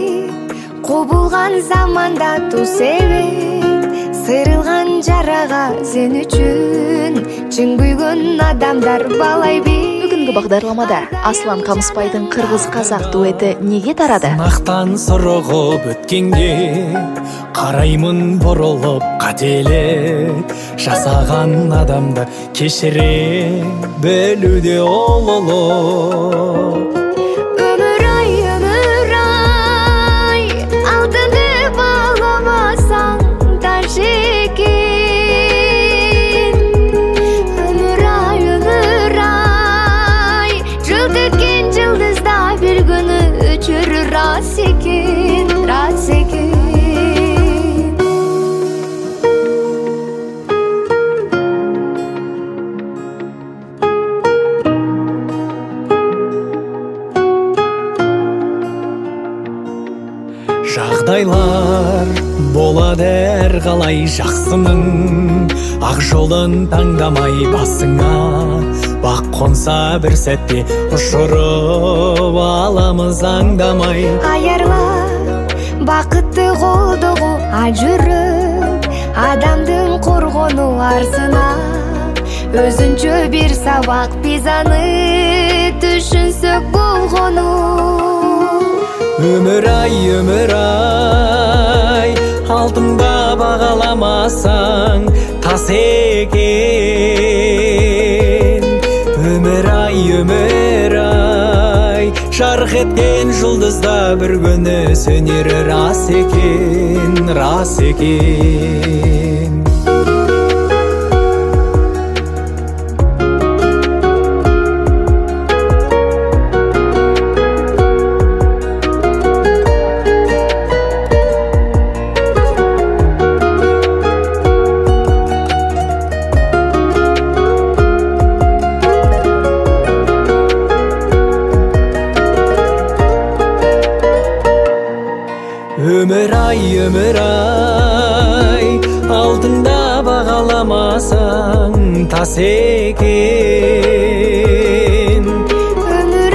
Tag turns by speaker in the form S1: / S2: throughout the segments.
S1: кубулган заманда туз эбет, сырылган жарага сен үчүн чың күйгөн адамдар балайбы.
S2: Бүгүнкү багдарламада Аслан Камыспайдын кыргыз-казак дуэти неге тарады?
S3: Сынактан сорогуп өткенге караймын боролуп кателеп, жасаган адамды кечире бөлүүдө ололуп.
S1: Өмүр ай, алтынды багламасаң таш экен. Өмүр ай, жылт эткен жылдызда бир күнү өчөрүр рас экен, рас экен.
S3: Жагдайлар болот эр калай жаксынын, ак жолун таңдамай басыңа бак конса бир сәтте ошоруп аламыз аңдамай.
S1: Аярлап бакытты колдогу ажырып, адамдын коргону арзына өзүнчө бир сабак, биз аны түшүнсөк болгону.
S3: Өмүр ай, алтында багаламасаң тас экен. Өмүр ай, жарык эткен жылдызда бир күнү сөнөр рас экен, рас экен. Өмүр ай, алтында багаламасаң тас экен.
S1: Өмүр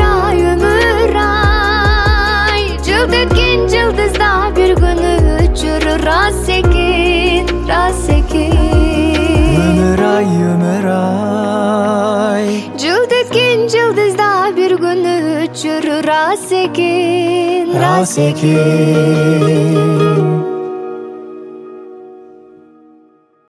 S1: ай, жылт эткен жылдызда бир күнү өчөрүр рас экен, рас экен.
S3: Өмүр ай,
S1: жылт эткен жылдызда бир күнү өчөрүр рас экен, рас экен.